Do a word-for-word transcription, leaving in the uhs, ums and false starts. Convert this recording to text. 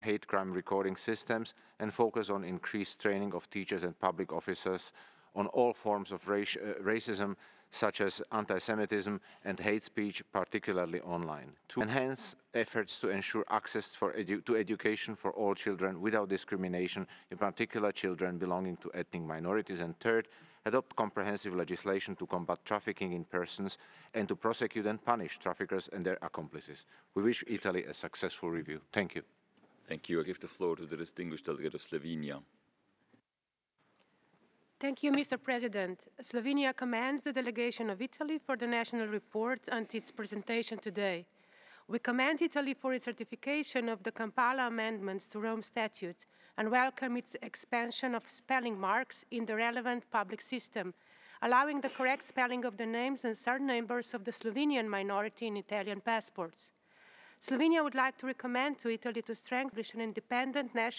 hate crime recording systems and focus on increased training of teachers and public officers on all forms of race, uh, racism, such as anti-Semitism and hate speech, particularly online. To enhance efforts to ensure access for edu to education for all children without discrimination, in particular children belonging to ethnic minorities. And third, adopt comprehensive legislation to combat trafficking in persons and to prosecute and punish traffickers and their accomplices. We wish Italy a successful review. Thank you. Thank you. I give the floor to the distinguished delegate of Slovenia. Thank you, Mister President. Slovenia commends the delegation of Italy for the national report and its presentation today. We commend Italy for its ratification of the Kampala amendments to Rome Statute and welcome its expansion of spelling marks in the relevant public system, allowing the correct spelling of the names and surnames of the Slovenian minority in Italian passports. Slovenia would like to recommend to Italy to strengthen an independent national